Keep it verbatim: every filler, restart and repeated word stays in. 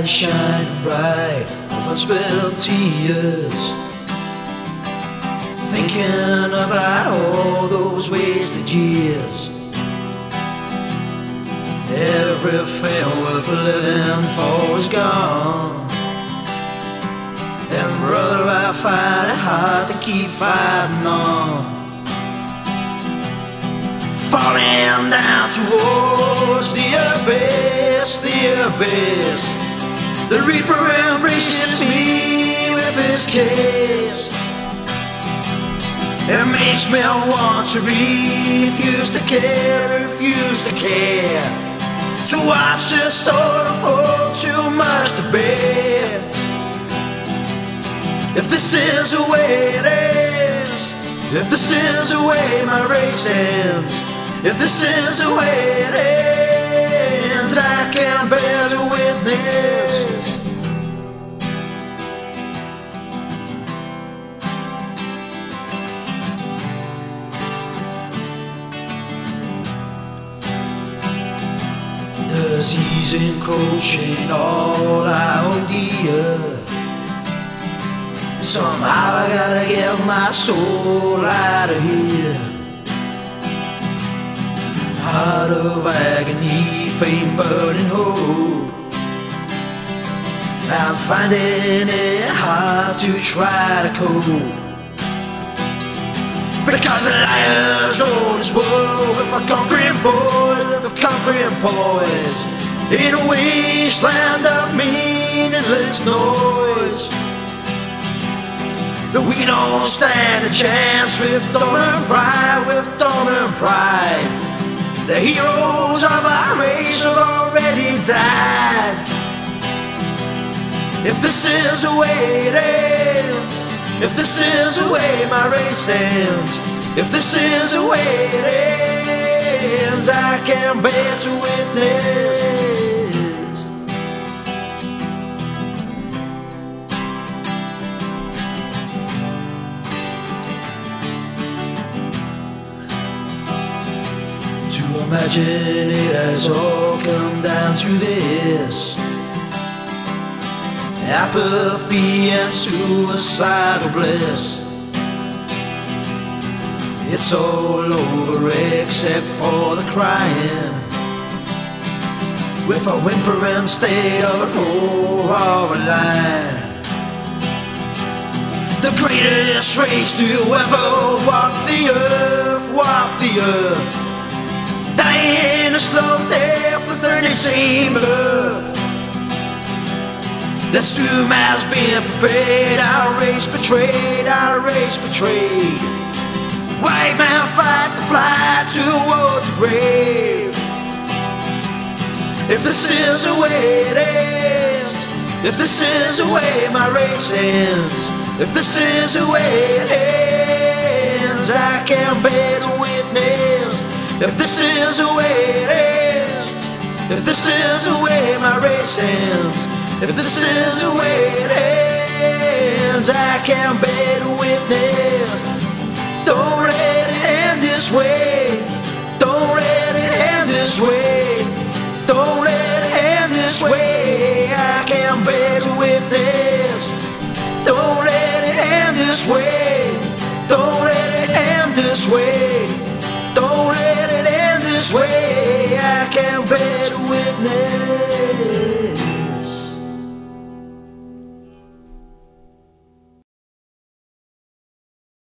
eyes shine bright with unspilled tears, thinking about all those wasted years. Everything worth living for is gone, and brother, I find it hard to keep fighting on. Falling down towards the abyss, the abyss. The reaper embraces me with his kiss. It makes me want to refuse to care, refuse to care, to watch this sort of hope too much to bear. If this is the way it is, if this is the way my race ends, if this is the way it ends, I can't bear to witness. Disease encroaching all our dear. Somehow I gotta get my soul out of here. Heart of agony, fame, burning hope. I'm finding it hard to try to cope, because the liars rule this world with a conquering boys, with conquering poise, in a wasteland of meaningless noise. But we don't stand a chance with dormant pride, with dormant pride. The heroes of our race have already died. If this is the way it ends, if this is the way my race ends, if this is the way it ends, I can't bear to witness. Imagine it has all come down to this: apathy and suicidal bliss. It's all over except for the crying, with a whimpering state of an over line. The greatest race to ever walk the earth, walk the earth, dying a slow death with early same birth. That doom has been prepared, our race betrayed, our race betrayed. White man fight to fly towards the grave. If this is the way it ends, if this is the way my race ends, if this is the way it ends, I can't bear to witness. If this is the way it ends, if this is the way my race ends, if this is the way it ends, I can't bear to witness. Don't let it end this way, don't let it end this way, don't let it end this way, I can't bear to witness. Don't let it end this way, don't let it end this way, don't let it end this way, I can't bear to witness.